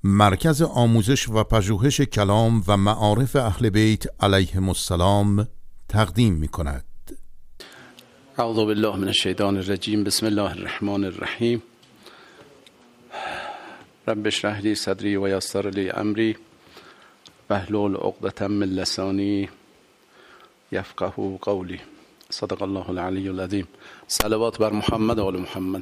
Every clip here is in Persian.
مرکز آموزش و پژوهش کلام و معارف اهل بیت علیهم السلام تقدیم می کند. اعوذ بالله من الشیطان الرجیم. بسم الله الرحمن الرحیم. رب اشرح لی صدری و یسر لی امری واحلل عقدة من لسانی یفقهوا قولی. صدق الله العلی العظیم. صلوات بر محمد و آل محمد.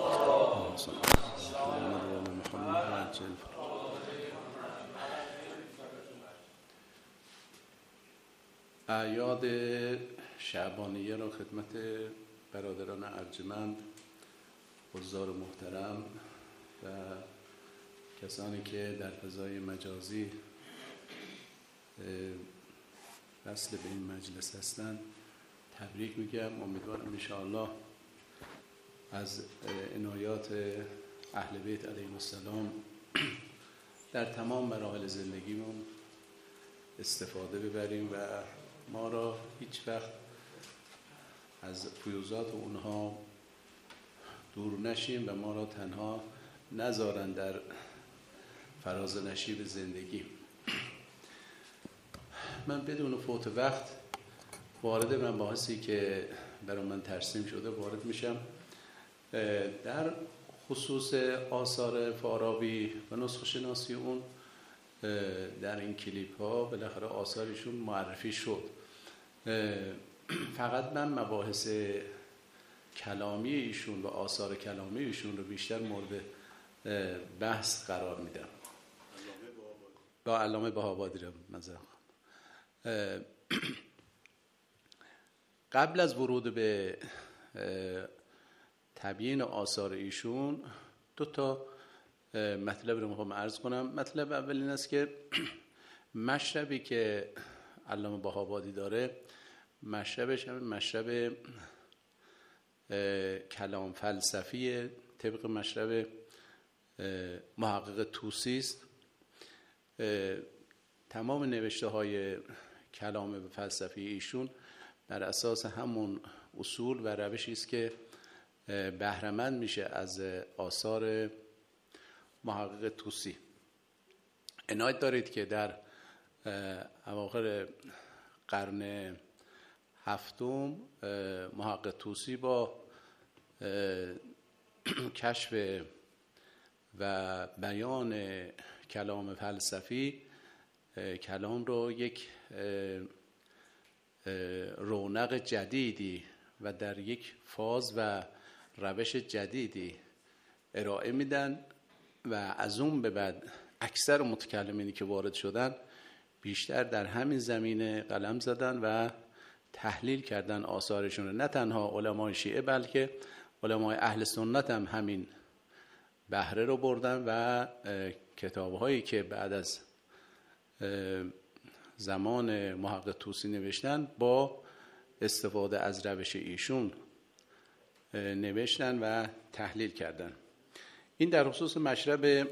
اعیاد شعبانیه را خدمت برادران ارجمند، حضار محترم و کسانی که در فضای مجازی وصل به این مجلس هستند تبریک میگم. امیدوارم انشاءالله از عنایات اهل بیت علیهم السلام در تمام مراحل زندگیمون استفاده ببریم و ما را هیچ وقت از فیوزات اونها دور نشیم و ما را تنها نذارن در فراز نشیب زندگی. من بدون فوت وقت وارد مباحثی که برای من ترسیم شده وارد میشم. در خصوص آثار فارابی و نسخه شناسی اون در این کلیپ ها بالاخره آثارشون معرفی شد. فقط من مباحث کلامی ایشون و آثار کلامی ایشون رو بیشتر مورد بحث قرار میدم. با علامه بهاءالدین رو نظر قبل از ورود به تبیین آثار ایشون دو تا مطلب رو میخوام عرض کنم. مطلب اول این است که مشربی که علامه بهاءالدین داره مشربش همین مشرب کلام فلسفی طبق مشرب محقق طوسی است. تمام نوشته های کلام فلسفی ایشون بر اساس همون اصول و روشی است که بهره‌مند میشه از آثار محقق طوسی. عنایت دارید که در اواخر قرن هفتم محقق طوسی با کشف و بیان کلام فلسفی کلام رو یک رونق جدیدی و در یک فاز و روش جدیدی ارائه میدن و از اون به بعد اکثر متکلمینی که وارد شدن بیشتر در همین زمینه قلم زدن و تحلیل کردن آثارشون. نه تنها علمای شیعه بلکه علمای اهل سنت هم همین بهره رو بردن و کتاب‌هایی که بعد از زمان محقق طوسی نوشتن با استفاده از روش ایشون نوشتن و تحلیل کردن. این در خصوص مشرب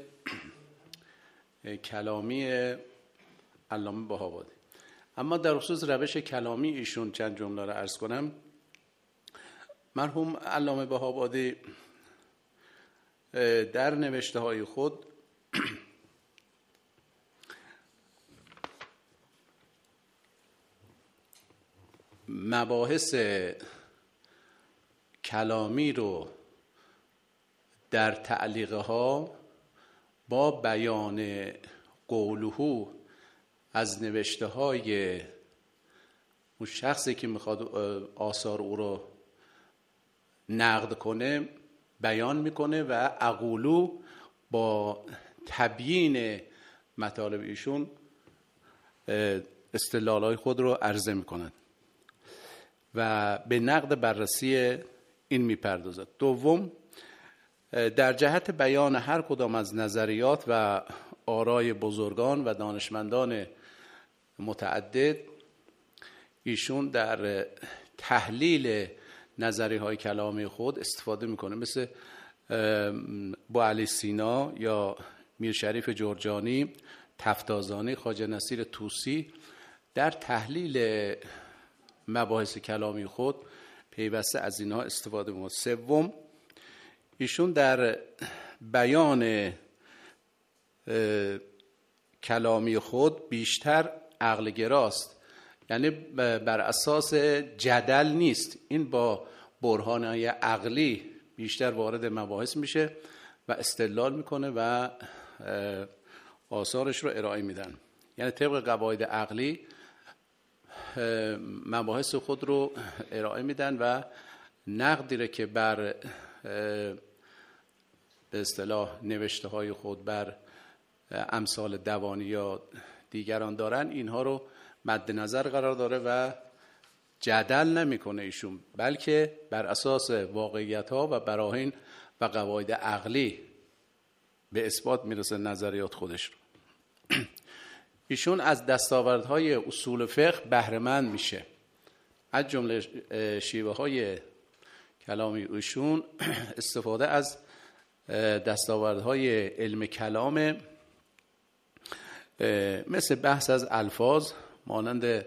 کلامی علامه بهاءالدین. اما در خصوص روش کلامی ایشون چند جمله رو عرض کنم. مرحوم علامه بهاءالدین در نوشته های خود مباحث کلامی رو در تعلیقه ها با بیان قوله از نوشته های اون شخصی که میخواد آثار او رو نقد کنه بیان میکنه و اقولو با تبیین مطالب ایشون استدلال‌های خود رو عرضه میکنند و به نقد بررسی این میپردازد. دوم، در جهت بیان هر کدام از نظریات و آرای بزرگان و دانشمندان متعدد ایشون در تحلیل نظریه‌های کلامی خود استفاده میکنه، مثل بوعلی سینا یا میر شریف جرجانی، تفتازانی، خواجه نصیر طوسی در تحلیل مباحث کلامی خود پیوسته از اینها استفاده میکنه. سوم، ایشون در بیان کلامی خود بیشتر عقل گراست، یعنی بر اساس جدل نیست. این با برهانهای عقلی بیشتر وارد مباحث میشه و استدلال میکنه و آثارش رو ارائه میدن. یعنی طبق قواعد عقلی مباحث خود رو ارائه میدن و نقدی رو که بر به اصطلاح نوشته های خود بر امثال دوانی یا دیگران دارن، اینها رو مد نظر قرار داره و جدل نمیکنه ایشون، بلکه بر اساس واقعیت ها و براهین و قواعد عقلی به اثبات میرسه نظریات خودش رو. ایشون از دستاوردهای اصول فقه بهره مند میشه. از جمله شیوه های کلامی ایشون استفاده از دستاوردهای علم کلام، مثل بحث از الفاظ، مانند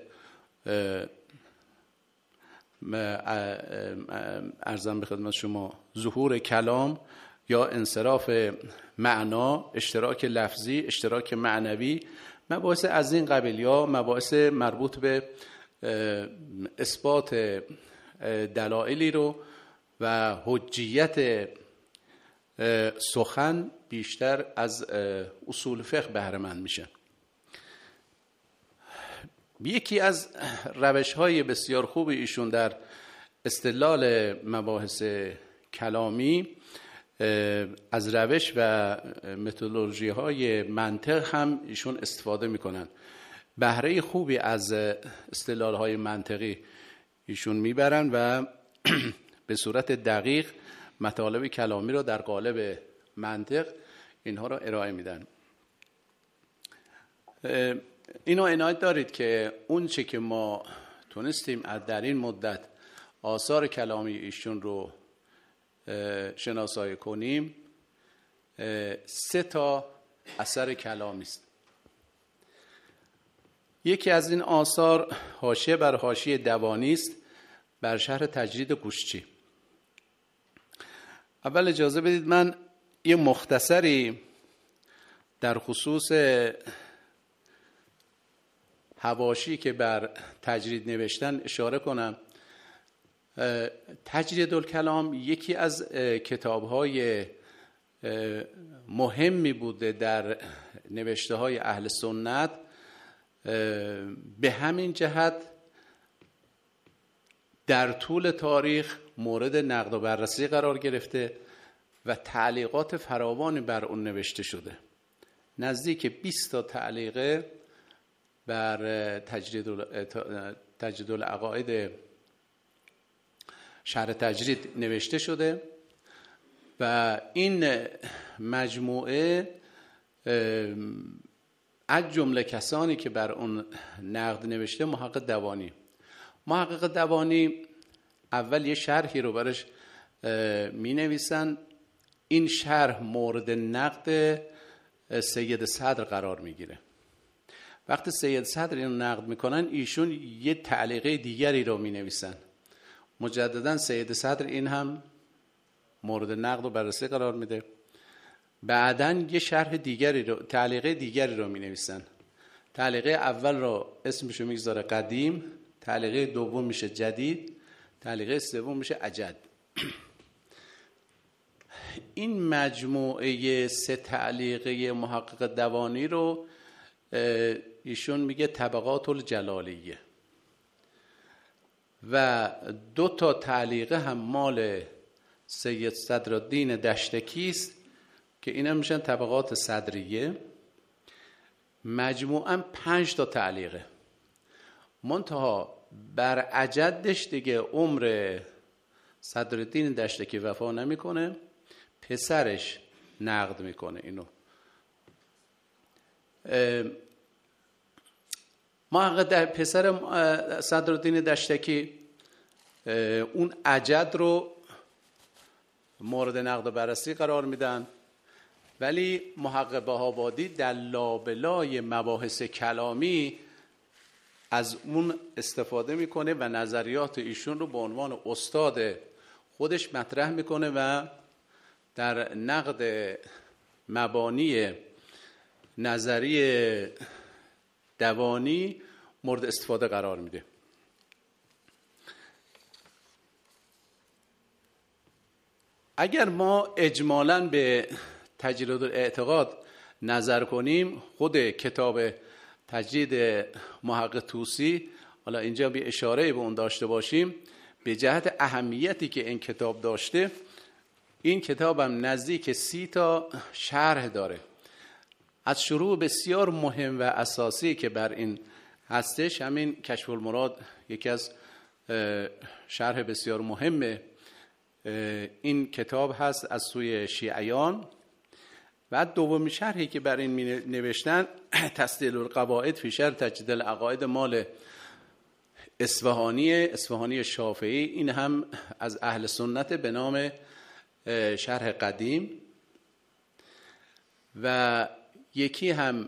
عرضم به خدمت شما ظهور کلام یا انصراف معنا، اشتراک لفظی، اشتراک معنوی، مباحث از این قبیل، یا مباحث مربوط به اثبات دلایلی رو و حجیت سخن بیشتر از اصول فقه بهره مند میشه. یکی از روش‌های بسیار خوب ایشون در استدلال مباحث کلامی از روش و متدولوژی‌های منطق هم ایشون استفاده میکنن. بهره خوبی از استدلال‌های منطقی ایشون میبرن و به صورت دقیق مطالب کلامی رو در قالب منطق اینها رو ارائه میدن. اینو عنایت دارید که اون چه که ما تونستیم در این مدت آثار کلامی ایشون رو شناسایی کنیم، 3 تا اثر کلامی است. یکی از این آثار حاشیه بر حاشیه دوانی است بر شرح تجرید گوشچی. اول اجازه بدید من یه مختصری در خصوص حواشی که بر تجرید نوشتن اشاره کنم. تجرید الکلام یکی از کتاب‌های مهمی بوده در نوشته های اهل سنت. به همین جهت در طول تاریخ مورد نقد و بررسی قرار گرفته و تعلیقات فراوانی بر اون نوشته شده. نزدیک 20 تا تعلیقه بر تجرید العقاید شرح تجرید نوشته شده و این مجموعه از جمله کسانی که بر اون نقد نوشته محقق دوانی اول یه شرحی رو برش می نویسن. این شرح مورد نقد سید صدر قرار می گیره. وقتی سید صدر اینو نقد میکنن، ایشون یه تعلیقه دیگری رو می نویسن. مجددا سید صدر این هم مورد نقد و بررسی قرار میده. بعداً یه شرح دیگری رو، تعلیقه دیگری رو می نویسن. تعلیقه اول رو اسمشو میگذاره قدیم، تعلیقه دوم میشه جدید، تعلیقه سوم میشه اجد. این مجموعه 3 تعلیقه محقق دوانی رو ایشون میگه طبقات الجلالیه و 2 تا تعلیقه هم مال سید صدرالدین دشتکی است که اینا میشن طبقات صدریه. مجموعاً 5 تا تعلیقه. منتها بر اجدش دیگه عمر صدرالدین دشتکی وفا نمیکنه، پسرش نقد میکنه اینو. محقق پسر صدرالدین دشتکی اون اجد رو مورد نقد و بررسی قرار میدن، ولی محقق بهاوادی در لابلای مباحث کلامی از اون استفاده میکنه و نظریات ایشون رو به عنوان استاد خودش مطرح میکنه و در نقد مبانی نظری دوانی مورد استفاده قرار میده. اگر ما اجمالاً به تجرید الاعتقاد نظر کنیم، خود کتاب تجرید محقق طوسی، حالا اینجا به اشاره به اون داشته باشیم، به جهت اهمیتی که این کتاب داشته، این کتاب هم نزدیک 30 تا شرح داره. از شروع بسیار مهم و اساسی که بر این هستش، همین کشف المراد یکی از شرح بسیار مهم این کتاب هست از سوی شیعیان. و دومی شرحی که بر این می نوشتن تسهیل القواعد فی شرح تجدید العقاید مال اصفهانی شافعی، این هم از اهل سنت به نام شرح قدیم. و یکی هم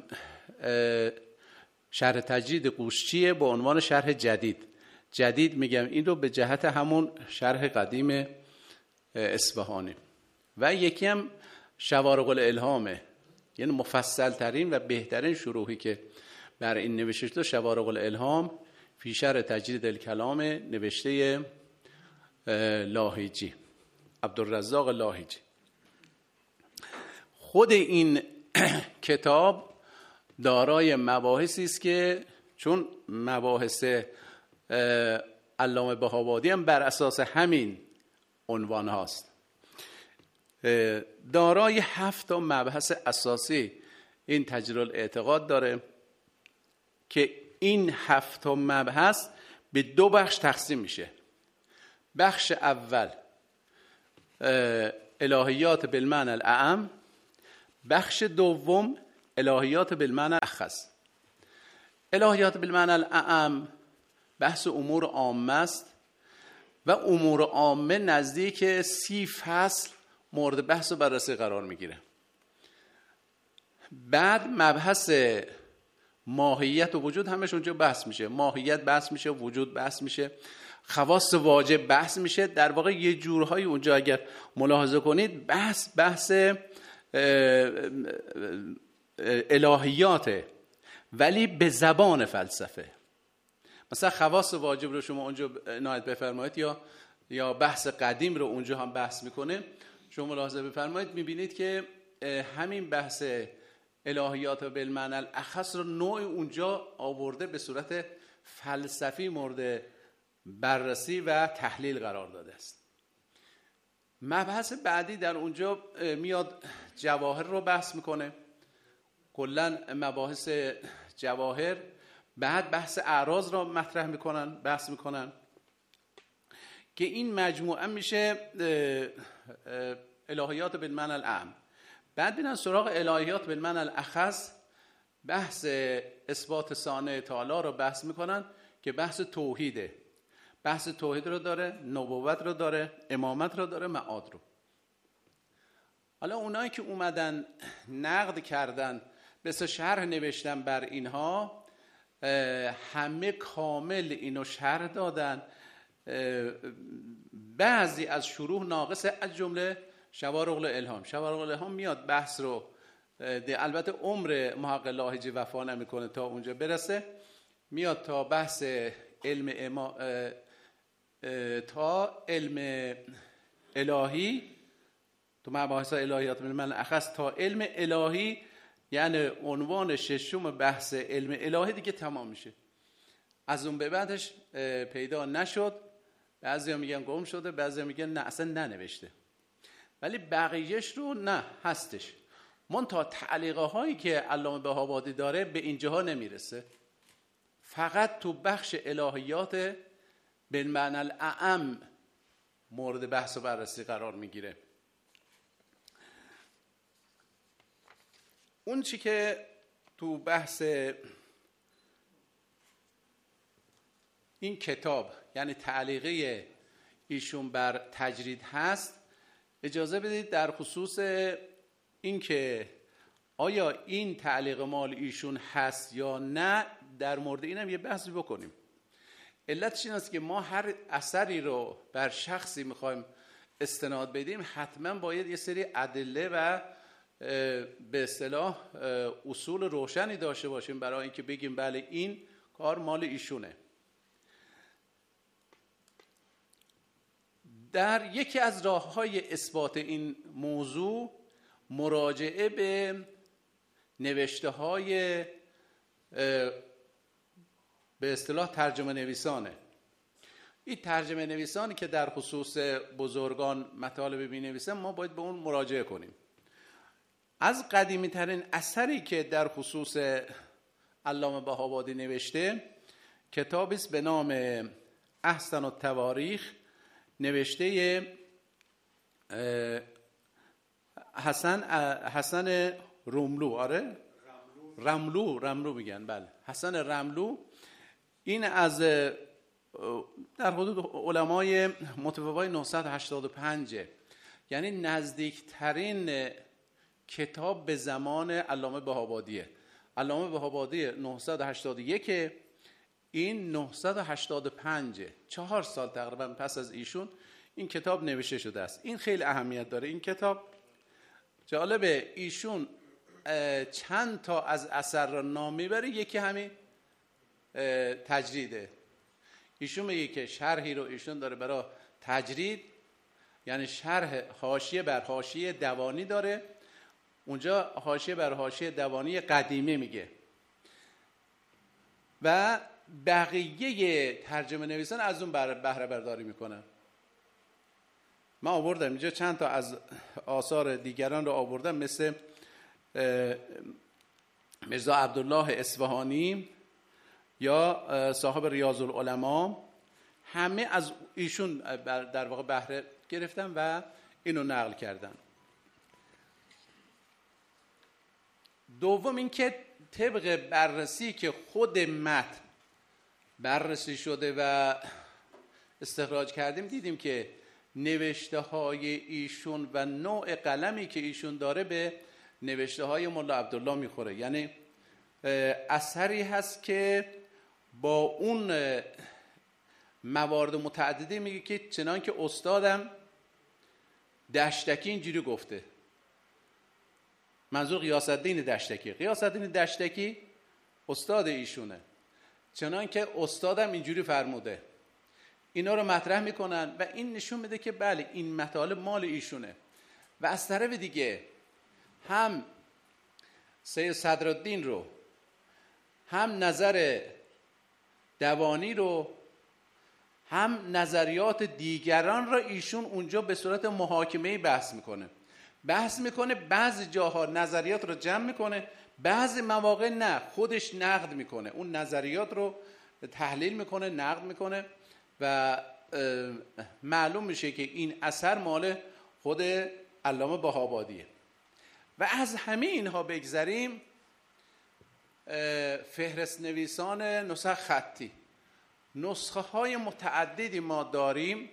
شرح تجدید قوشچیه با عنوان شرح جدید میگم این رو به جهت همون شرح قدیم اصفهانی. و یکی هم شوارق الالهامه، یعنی مفصل ترین و بهترین شروحی که بر این نوشته شده، شوارق الالهام فی شرح تجدید الکلام نوشته لاهیجی، عبدالرزاق لاهیجی. خود این کتاب دارای مباحثی است که چون مباحث علامه بهاوادی هم بر اساس همین عنوان هاست، دارای 7 تا مبحث اساسی این تجرید الاعتقاد داره که این 7 تا مبحث به 2 بخش تقسیم میشه. بخش اول الهیات بالمعنی الاعم، بخش دوم الهیات بالمعنی الاخص. الهیات بالمعنی الاعم بحث امور عامه است و امور عامه نزدیک 30 فصل مورد بحث و بررسی قرار میگیره. بعد مبحث ماهیت و وجود همش اونجا بحث میشه. ماهیت بحث میشه، وجود بحث میشه، خواص واجب بحث میشه. در واقع یه جورهای اونجا اگر ملاحظه کنید بحث الهیاته، ولی به زبان فلسفه. مثلا خواص واجب رو شما اونجا عنایت بفرمایید، یا بحث قدیم رو اونجا هم بحث میکنه. شما ملاحظه بفرمایید میبینید که همین بحث الهیات و بالمعنی الاخص رو نوع اونجا آورده به صورت فلسفی مورد بررسی و تحلیل قرار داده است. مبحث بعدی در اونجا میاد جواهر رو بحث میکنه، کلا مباحث جواهر. بعد بحث اعراض رو مطرح میکنن، بحث میکنن که این مجموعه میشه الهیات بالمعنی الاعم. بعد بیان سراغ الهیات بالمعنی الاخص، بحث اثبات صانع تعالی رو بحث میکنن که بحث توحیده. بحث توحید رو داره، نبوت رو داره، امامت رو داره، معاد رو. حالا اونایی که اومدن نقد کردن، مثل شرح نوشتن بر اینها، همه کامل اینو شرح دادن. بعضی از شروح ناقصه، از جمله شوارق الالهام. شوارق الالهام میاد بحث رو البته عمر محقق لاهیجی وفا نمیکنه تا اونجا برسه، میاد تا بحث علم الهی، تو مباحث الهیات بالمعنی الاخص تا علم الهی، یعنی عنوان ششم بحث علم الهی دیگه تمام میشه. از اون به بعدش پیدا نشد. بعضیا میگن گم شده، بعضیا میگن نه اصلا ننوشته، ولی بقیهش رو نه هستش. منتها تعلیقه هایی که علامه بهاوادی داره به اینجاها نمیرسه، فقط تو بخش الهیات بالمعنی الاعم مورد بحث و بررسی قرار میگیره. اون چی که تو بحث این کتاب یعنی تعلیقه ایشون بر تجرید هست، اجازه بدید در خصوص این که آیا این تعلیق مال ایشون هست یا نه، در مورد اینم یه بحثی بکنیم. علتش این است که ما هر اثری رو بر شخصی میخوایم استناد بدیم، حتما باید یه سری ادله و به اصطلاح اصول روشنی داشته باشیم برای اینکه بگیم بله این کار مال ایشونه. در یکی از راه‌های اثبات این موضوع مراجعه به نوشته‌های به اصطلاح ترجمه نویسانه. این ترجمه نویسانی که در خصوص بزرگان مطالب می‌نویسن ما باید به اون مراجعه کنیم. از قدیمی ترین اثری که در خصوص علامه بهاءالدی نوشته کتابی است به نام احسن التواریخ، نوشته حسن رملو. رملو میگن، بله، حسن رملو. این از در حدود علمای متوفای 985، یعنی نزدیکترین کتاب به زمان علامه بهاءالدیه. علامه بهاءالدی 981، این 985، 4 سال تقریبا پس از ایشون این کتاب نوشته شده است. این خیلی اهمیت داره. این کتاب جالبه، ایشون چند تا از اثر را نام میبره، یکی همین تجریده. ایشون میگه که شرحی رو ایشون داره برای تجرید، یعنی شرح حاشیه بر حاشیه دوانی داره. اونجا حاشیه بر حاشیه دوانی قدیمی میگه و بقیه ترجمه نویسان از اون بهره برداری میکنن. من آوردم اینجا چند تا از آثار دیگران رو آوردم، مثل میرزا عبدالله اصفهانی یا صاحب ریاض العلماء، همه از ایشون در واقع بهره گرفتن و اینو نقل کردن. دوم اینکه طبق بررسی که خود متن بررسی شده و استخراج کردیم، دیدیم که نوشته های ایشون و نوع قلمی که ایشون داره به نوشته های مولا عبدالله میخوره. یعنی اثری هست که با اون موارد متعددی میگه که چنان که استادم دشتکی اینجوری گفته. منظور غیاث‌الدین دشتکی. غیاث‌الدین دشتکی استاد ایشونه. چنان که استادم اینجوری فرموده. اینا رو مطرح میکنن و این نشون میده که بله این مطالب مال ایشونه. و از طرف دیگه هم سید صدرالدین رو، هم نظر دوانی رو، هم نظریات دیگران را ایشون اونجا به صورت محاکمه‌ای بحث میکنه. بعضی جاها نظریات رو جمع میکنه، بعضی مواقع نه، خودش نقد میکنه، اون نظریات رو تحلیل میکنه، نقد میکنه و معلوم میشه که این اثر مال خود علامه بهاءالدیه. و از همه اینها بگذریم، فهرست نویسان نسخ خطی، نسخه های متعددی ما داریم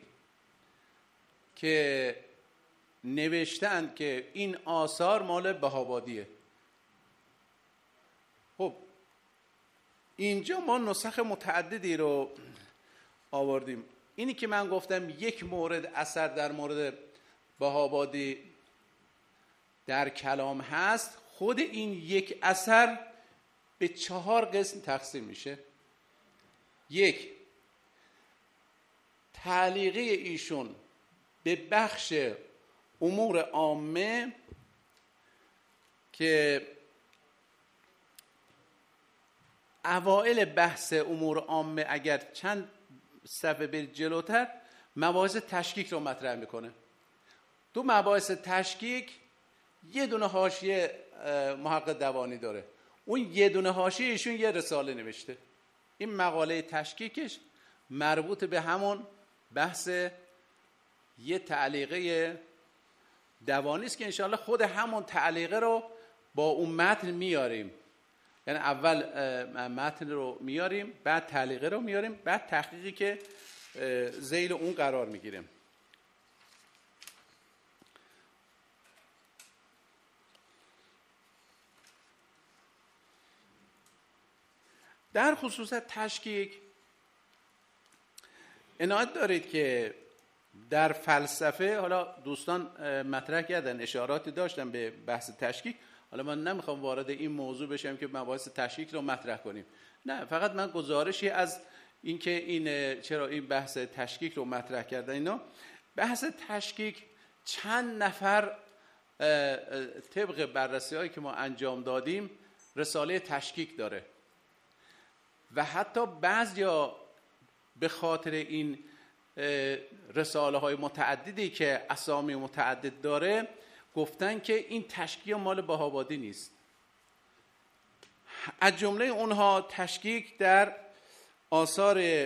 که نوشتند که این آثار مال بهاءالدیه. خب اینجا ما نسخ متعددی رو آوردیم. اینی که من گفتم یک مورد اثر در مورد بهاءالدی در کلام هست، خود این یک اثر به 4 قسم تقسیم میشه. 1، تعلیقه ایشون به بخش امور عامه که اوائل بحث امور عامه اگر چند صفحه برید جلوتر مباحث تشکیک رو مطرح میکنه. تو مباحث تشکیک یه دونه حاشیه محقق دوانی داره، اون یه دونه حاشیه ایشون یه رساله نوشته. این مقاله تشکیکش مربوط به همون بحث یه تعلیقه دوانی است که انشاءالله خود همون تعلیقه رو با اون متن میاریم. یعنی اول متن رو میاریم، بعد تعلیقه رو میاریم، بعد تحقیقی که ذیل اون قرار میگیریم. در خصوص تشکیک عنایت دارید که در فلسفه حالا دوستان مطرح کردن، اشاراتی داشتن به بحث تشکیک. حالا من نمیخوام وارد این موضوع بشم که مباحث تشکیک رو مطرح کنیم، نه، فقط من گزارشی از اینکه این چرا این بحث تشکیک رو مطرح کردن. اینا بحث تشکیک چند نفر طبق بررسی هایی که ما انجام دادیم رساله تشکیک داره و حتی بعضیا به خاطر این رساله های متعددی که اسامی متعدد داره گفتن که این تشکیک مال بهاءالدین نیست. از جمله اونها تشکیک در آثار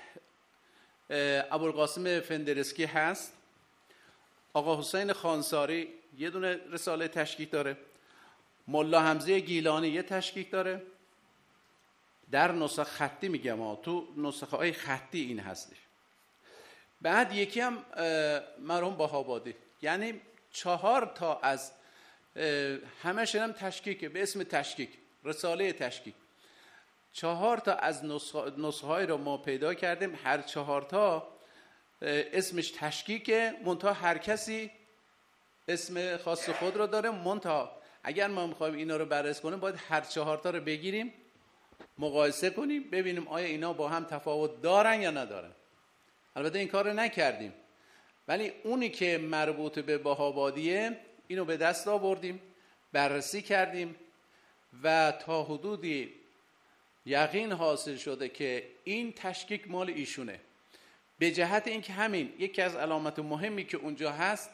ابوالقاسم فندرسکی هست. آقا حسین خانساری یه دونه رساله تشکیک داره. ملا حمزه گیلانی یه تشکیک داره. در نسخه خطی میگم تو نسخه های خطی این هستش. بعد یکی هم مرحوم بهاءالدین، یعنی 4 تا از همش هم تشکیکه به اسم تشکیک، رساله تشکیک. 4 تا از نسخه های رو ما پیدا کردیم، هر 4 تا اسمش تشکیکه، منتها هر کسی اسم خاص خود رو داره. منتها اگر ما میخوایم اینا رو بررسی کنیم باید هر 4 تا رو بگیریم مقایسه کنیم ببینیم آیا اینا با هم تفاوت دارن یا ندارن. البته این کار رو نکردیم، ولی اونی که مربوط به بهاءالدین اینو به دست آوردیم، بررسی کردیم و تا حدودی یقین حاصل شده که این تشکیک مال ایشونه. به جهت اینکه همین یکی از علامت مهمی که اونجا هست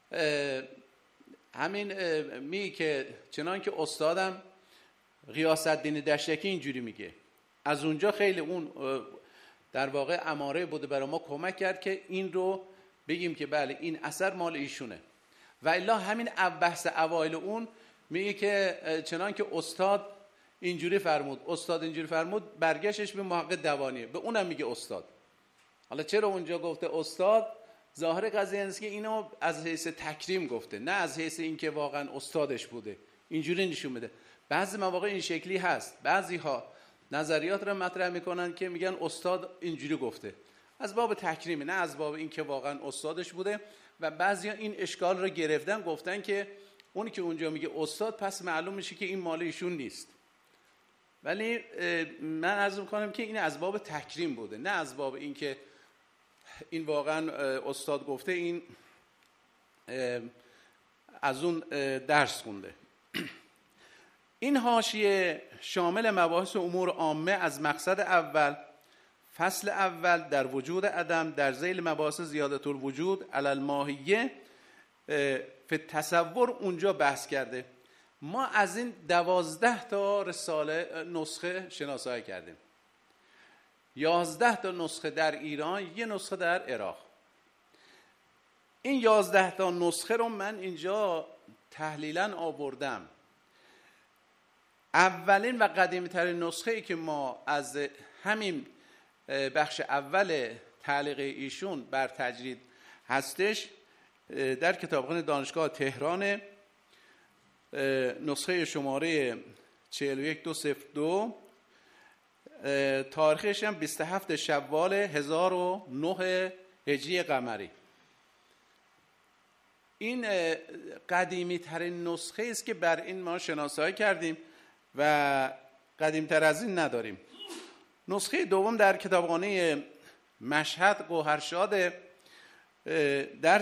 همین که چنان که استادم غیاث الدین دشتکی اینجوری میگه، از اونجا خیلی اون در واقع اماره بوده برای ما، کمک کرد که این رو بگیم که بله این اثر مال ایشونه. و الا همین بحث اوایل اون میگه که چنان که استاد اینجوری فرمود، برگشتش به محقق دوانیه، به اونم میگه استاد. حالا چرا اونجا گفته استاد؟ ظاهر قضیه اینه که اینو از حیث تکریم گفته، نه از حیث اینکه واقعا استادش بوده. اینجوری نشون میده. بعضی مواقع این شکلی هست، بعضی ها نظریات رو مطرح میکنن که میگن استاد اینجوری گفته، از باب تکریمه، نه از باب اینکه واقعا استادش بوده. و بعضیا این اشکال رو گرفتن، گفتن که اونی که اونجا میگه استاد پس معلوم میشه که این مال ایشون نیست. ولی من عرض میکنم که این از باب تکریم بوده، نه از باب اینکه این واقعا استاد گفته این از اون درس خونده. این حاشیه شامل مباحث امور عامه از مقصد اول، فصل اول در وجود عدم، در ذیل مباحث زیادت الوجود علی الماهیه فی تصور اونجا بحث کرده. ما از این 12 تا رساله نسخه شناسایی کردیم. 11 تا نسخه در ایران، یه نسخه در عراق. این 11 تا نسخه رو من اینجا تحلیلاً آوردم. اولین و قدیمی‌ترین نسخه‌ای که ما از همین بخش اول تعلیق ایشون بر تجرید هستش در کتابخانه دانشگاه تهران، نسخه شماره 41202، تاریخش هم 27 شوال 1009 هجری قمری. این قدیمی ترین نسخه است که بر این ما شناسایی کردیم و قدیم تر از این نداریم. نسخه دوم در کتابخانه مشهد گوهرشاد در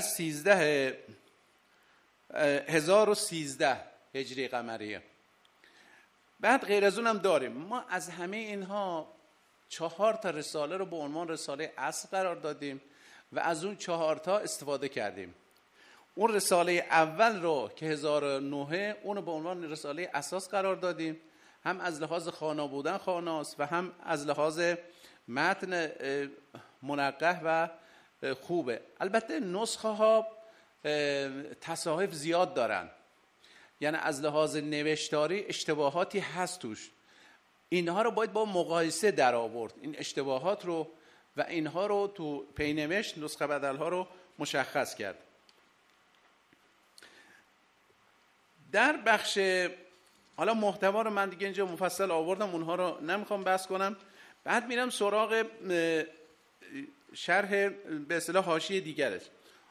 1013 هجری قمریه. بعد غیر از اونم داریم. ما از همه اینها 4 تا رساله رو به عنوان رساله اصل قرار دادیم و از اون 4 تا استفاده کردیم. اون رساله اول رو که 1009 اون رو به عنوان رساله اساس قرار دادیم، هم از لحاظ خوانا بودن خواناست و هم از لحاظ متن منقح و خوبه. البته نسخه ها تصاحف زیاد دارن، یعنی از لحاظ نوشتاری اشتباهاتی هست توش. اینها رو باید با مقایسه در آورد، این اشتباهات رو و اینها رو تو پینوشت نسخه بدل ها رو مشخص کرد. در بخش حالا محتوا رو من دیگه اینجا مفصل آوردم، اونها رو نمیخوام بحث کنم. بعد میرم سراغ شرح به اصطلاح حاشیه دیگرش.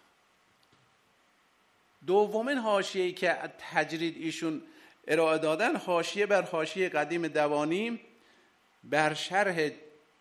دومین حاشیه‌ای که تجرید ایشون ارائه دادن، حاشیه بر حاشیه قدیم دوانی بر شرح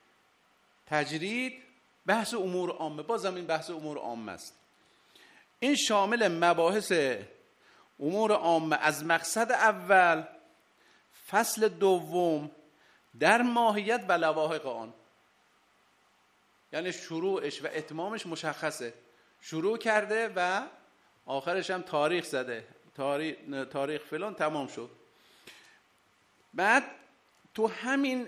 تجرید بحث امور عامه. بازم این بحث امور عامه است. این شامل مباحث امور عامه از مقصد اول، فصل دوم در ماهیت و لواحق آن. یعنی شروعش و اتمامش مشخصه، شروع کرده و آخرش هم تاریخ زده، تاریخ فلان تمام شد. بعد تو همین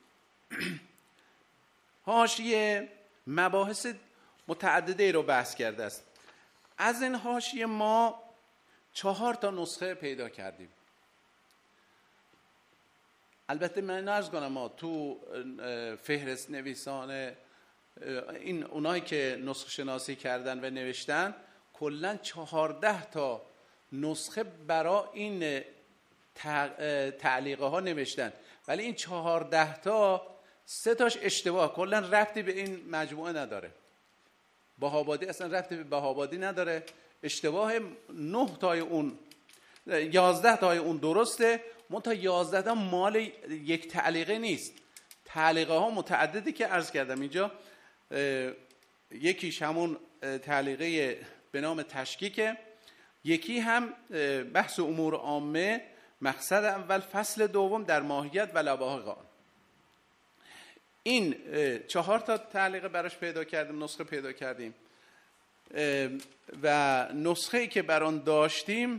حاشیه مباحث متعدده رو بحث کرده است. از این حاشیه ما 4 نسخه پیدا کردیم. البته من عرض کنم ما تو فهرست نویسان این اونایی که نسخه شناسی کردن و نوشتن کلاً 14 نسخه برای این تعلیقه ها نوشتن، ولی این 14 3 اشتباه، کلاً ربطی به این مجموعه نداره. بهاآبادی اصلا ربطی به بهاآبادی نداره. اشتباه 9 تای اون 11 تای اون درسته، منتها 11 تا مال یک تعلیقه نیست. تعلیقه ها متعددی که عرض کردم اینجا. یکیش همون تعلیقه به نام تشکیکه، یکی هم بحث امور عامه مقصد اول فصل دوم در ماهیت و لواحق آن. این 4 تعلیقه براش پیدا کردیم، نسخه پیدا کردیم و نسخه‌ای که بر آن داشتیم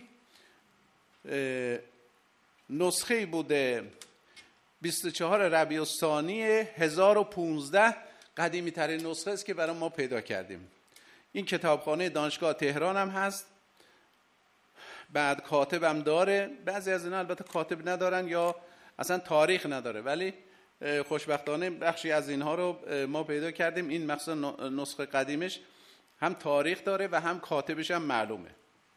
نسخه‌ای بوده 24 ربیع الثانی 1015 قدیمی ترین نسخه است که برای ما پیدا کردیم. این کتابخانه دانشگاه تهران هم هست. بعد کاتبم داره. بعضی از اینا البته کاتب ندارن یا اصلا تاریخ نداره، ولی خوشبختانه بخشی از اینها رو ما پیدا کردیم. این مثلا نسخه قدیمش هم تاریخ داره و هم کاتبش هم معلومه.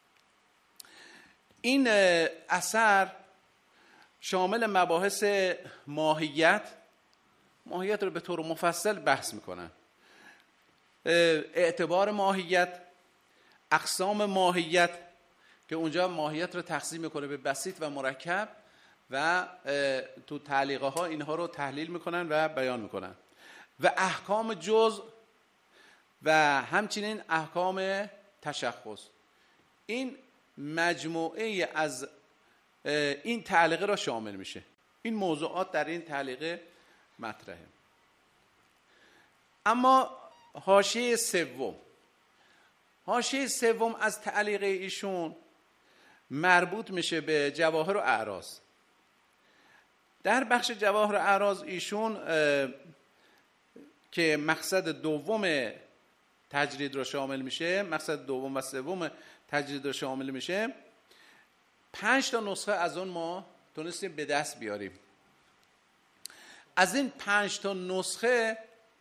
این اثر شامل مباحث ماهیت رو به طور مفصل بحث میکنن. اعتبار ماهیت، اقسام ماهیت که اونجا ماهیت رو تقسیم میکنه به بسیط و مرکب و تو تعلیقه ها اینها رو تحلیل میکنن و بیان میکنن، و احکام جزء و همچنین احکام تشخص. این مجموعه از این تعلیقه را شامل میشه. این موضوعات در این تعلیقه مطرحه. اما حاشیه سوم از تعلیقه ایشون مربوط میشه به جواهر و اعراض. در بخش جواهر و اعراض ایشون که مقصد دوم تجرید رو شامل میشه، مقصد دوم و سوم تجرید رو شامل میشه، 5 نسخه از اون ما تونستیم به دست بیاریم. از این 5 نسخه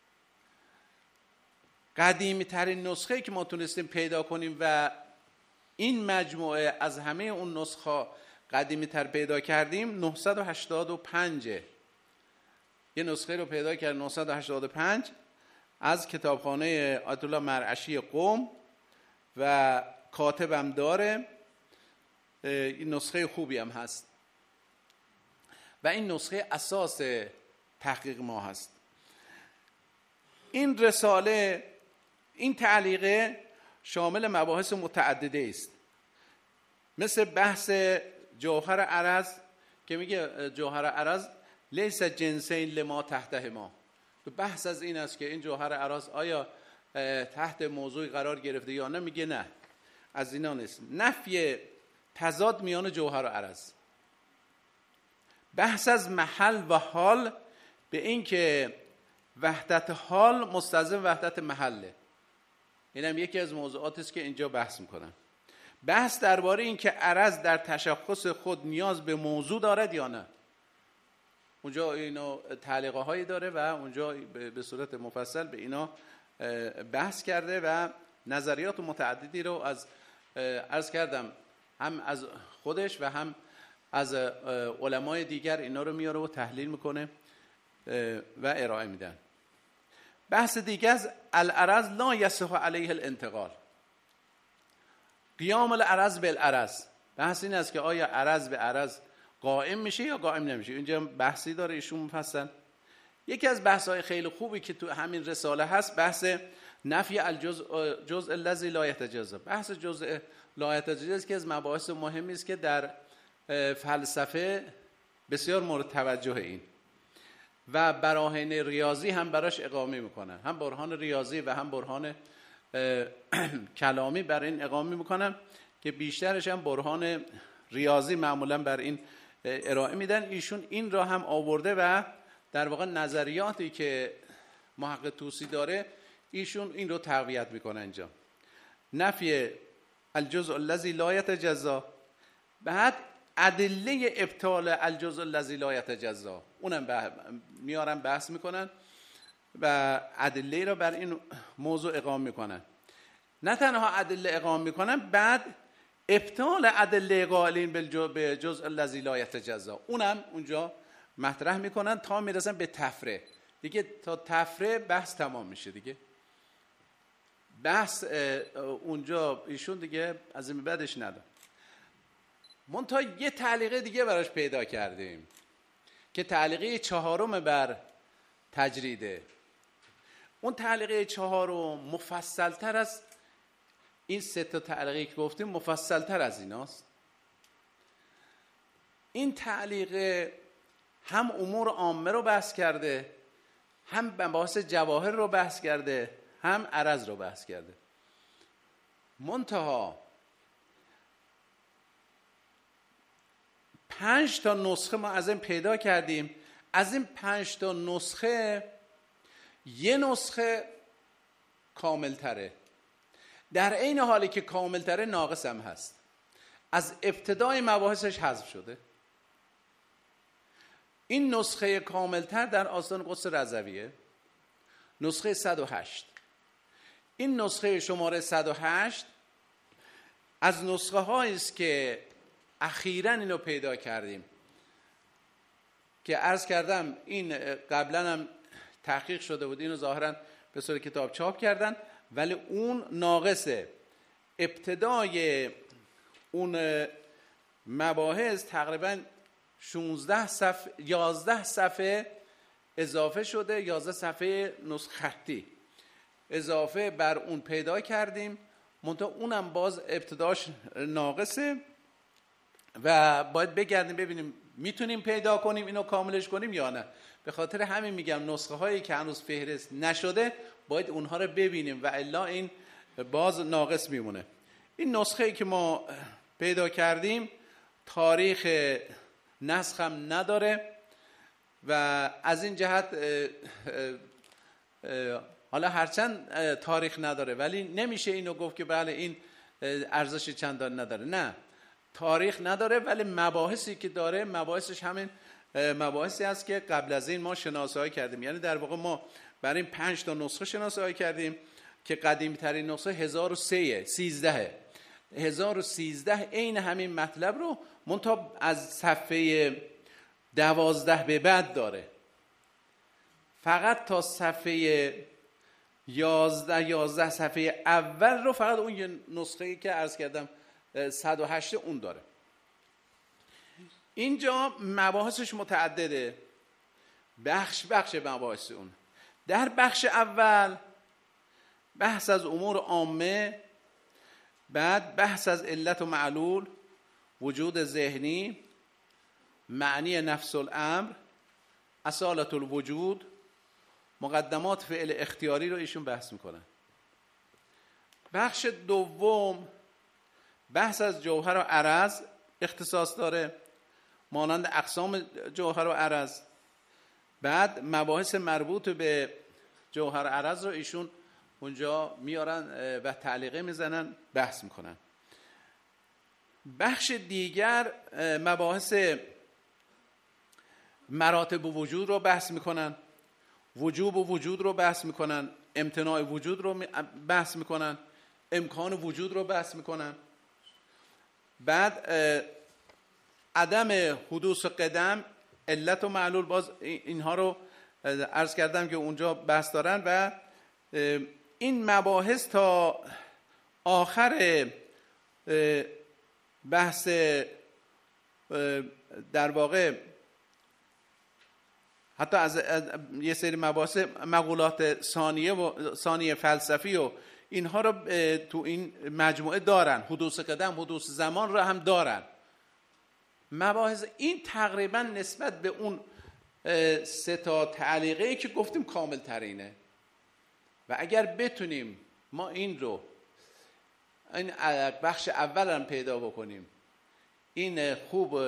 قدیمی ترین نسخه که ما تونستیم پیدا کنیم و این مجموعه از همه اون نسخه قدیمی تر پیدا کردیم 985. یه نسخه رو پیدا کرد 985 از کتابخانه آیت الله مرعشی قم و کاتبم داره. این نسخه خوبی هم هست و این نسخه اساس تحقیق ما هست. این رساله، این تعلیقه شامل مباحث متعدده است، مثل بحث جوهر عرض که میگه جوهر عرض لیس جنسین لما تحته ما. تو بحث از این است که این جوهر عرض آیا تحت موضوع قرار گرفته یا نه. میگه نه، از اینا نیست. نفی تضاد میان جوهر و عرض. بحث از محل و حال به این که وحدت حال مستلزم وحدت محله. این هم یکی از موضوعاتی است که اینجا بحث میکنن. بحث درباره این که عرض در تشخص خود نیاز به موضوع دارد یا نه. اونجا اینا تعلیقه هایی داره و اونجا به صورت مفصل به اینا بحث کرده و نظریات متعددی رو از عرض کردم هم از خودش و هم از علمای دیگر اینا رو میاره و تحلیل میکنه و ارائه میدن. بحث دیگه از العرض لا یصح علیه الانتقال، قیام العرض بالعرض. بحث این است که آیا عرض به عرض قائم میشه یا قائم نمیشه. اینجا بحثی داره ایشون مفصل. یکی از بحث‌های خیلی خوبی که تو همین رساله هست بحث نفی الجزء الذی لا یتجزا. بحث جزء لا یتجزا که از مباحث مهمی است که در فلسفه بسیار مورد توجه این و براهین ریاضی هم براش اقامه میکنن، هم برهان ریاضی و هم برهان کلامی بر این اقامه میکنن که بیشترش هم برهان ریاضی معمولا بر این ارائه میدن. ایشون این را هم آورده و در واقع نظریاتی که محقق طوسی داره ایشون این رو تقویت میکنه. اینجا نفی الجزء الذی لا یتجزا، بعد ادله ابطال الجزء الذی لا یتجزا اونم میارن بحث میکنن و ادله را بر این موضوع اقامه میکنن. نه تنها ادله اقامه میکنن، بعد ابطال ادله قائلین به جزء الذی لا یتجزا اونم اونجا مطرح میکنن تا میرسن به تفره. دیگه تا تفره بحث تمام میشه دیگه. بحث اونجا ایشون دیگه از این بعدش نداره. منتها یه تعلیقه دیگه براش پیدا کردیم که تعلیقه 4 بر تجریده. اون تعلیقه 4 مفصلتر از این 3 تعلیقی که گفتیم، مفصلتر از ایناست. این تعلیقه هم امور عامه رو بحث کرده، هم مباحث جواهر رو بحث کرده، هم عرض رو بحث کرده. منتها 5 نسخه ما از این پیدا کردیم. از این 5 نسخه یه نسخه کاملتره، در عین حالی که کاملتره ناقص هم هست. از ابتدای مباحثش حذف شده. این نسخه کاملتر در آستان قدس رضویه، نسخه 108. این نسخه شماره 108 از نسخه هایی است که اخیراً اینو پیدا کردیم که عرض کردم این قبلا هم تحقیق شده بود، اینو ظاهراً به صورت کتاب چاپ کردن، ولی اون ناقصه. ابتدای اون مباحث تقریباً 11 صفحه اضافه شده، 11 صفحه نسخه خطی اضافه بر اون پیدا کردیم. منتها اونم باز ابتداش ناقصه و باید بگردیم ببینیم میتونیم پیدا کنیم اینو کاملش کنیم یا نه. به خاطر همین میگم نسخه هایی که هنوز فهرست نشده باید اونها رو ببینیم و الا این باز ناقص میمونه. این نسخه ای که ما پیدا کردیم تاریخ نسخ هم نداره و از این جهت حالا هرچند تاریخ نداره ولی نمیشه اینو گفت که بله این ارزش چندان نداره. نه، تاریخ نداره ولی مباحثی که داره مباحثش همین مباحثی است که قبل از این ما شناسایی کردیم. یعنی در واقع ما برای این 5 نسخه شناسایی کردیم که قدیمی ترین نسخه 1013 عین همین مطلب رو منتها از صفحه 12 به بعد داره. فقط تا صفحه 11 صفحه اول رو فقط اون یه نسخه‌ای که عرض کردم 108 اون داره. اینجا مباحثش متعدده، بخش مباحث اون. در بخش اول بحث از امور عامه، بعد بحث از علت و معلول، وجود ذهنی، معنی نفس الامر، اصالت الوجود، مقدمات فعل اختیاری رو ایشون بحث میکنن. بخش دوم بحث از جوهر و عرض اختصاص داره، مانند اقسام جوهر و عرض. بعد مباحث مربوط به جوهر و عرض رو ایشون اونجا میارن و تعلیقه میزنن، بحث میکنن. بخش دیگر مباحث مراتب وجود رو بحث میکنن، وجوب و وجود رو بحث میکنن، امتناع وجود رو بحث میکنن، امکان وجود رو بحث میکنن. بعد عدم حدوث قدم، علت و معلول، باز اینها رو عرض کردم که اونجا بحث دارن و این مباحث تا آخر بحث در واقع حتی از یه سری مباحث مقولات ثانیه فلسفی و اینها رو تو این مجموعه دارن، حدوث قدم، حدوث زمان رو هم دارن. مباحث این تقریبا نسبت به اون 3 تا تعلیقه‌ای که گفتیم کامل ترینه و اگر بتونیم ما این رو این بخش اول هم پیدا بکنیم، این خوب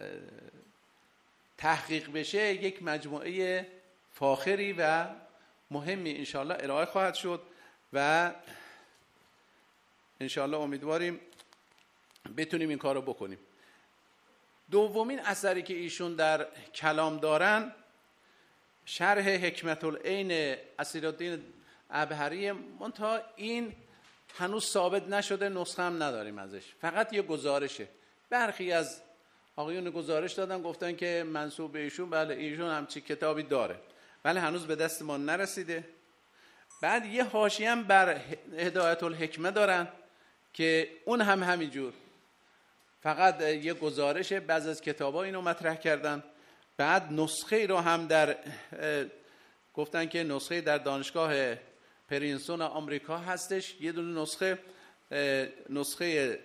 تحقیق بشه، یک مجموعه فاخری و مهمی انشاءالله ارائه خواهد شد و انشاءالله امیدواریم بتونیم این کار رو بکنیم. دومین اثری که ایشون در کلام دارن شرح حکمت العین اصیل‌الدین ابهری، منتها این هنوز ثابت نشده، نسخه هم نداریم ازش، فقط یه گزارشه. برخی از آقایون گزارش دادن گفتن که منسوب به ایشون، بله ایشون همچی کتابی داره، ولی هنوز به دست ما نرسیده. بعد یه حاشیه هم بر هدایت الحکمه دارن که اون هم همینجور فقط یه گزارشه، بعضی از کتابا اینو مطرح کردن. بعد نسخه رو هم در گفتن که نسخه در دانشگاه پرینستون آمریکا هستش، یه دونه نسخه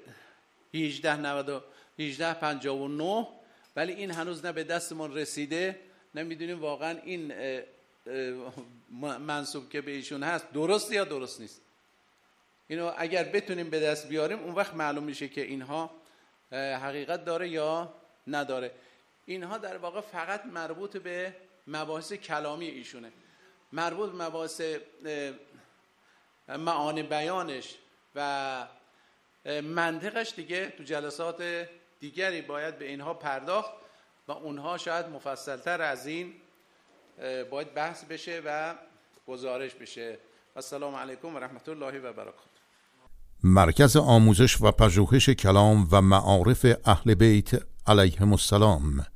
1859، ولی این هنوز نه به دستمون رسیده، نمیدونیم واقعا این منسوب که به ایشون هست درست یا درست نیست. اینو اگر بتونیم به دست بیاریم اون وقت معلوم میشه که اینها حقیقت داره یا نداره. اینها در واقع فقط مربوط به مباحث کلامی ایشونه، مربوط به مباحث معانی بیانش و منطقش دیگه تو جلسات دیگری باید به اینها پرداخت و اونها شاید مفصلتر از این باید بحث بشه و گزارش بشه. السلام علیکم و رحمت الله و برکاته. مرکز آموزش و پژوهش کلام و معارف اهل بیت علیهم السلام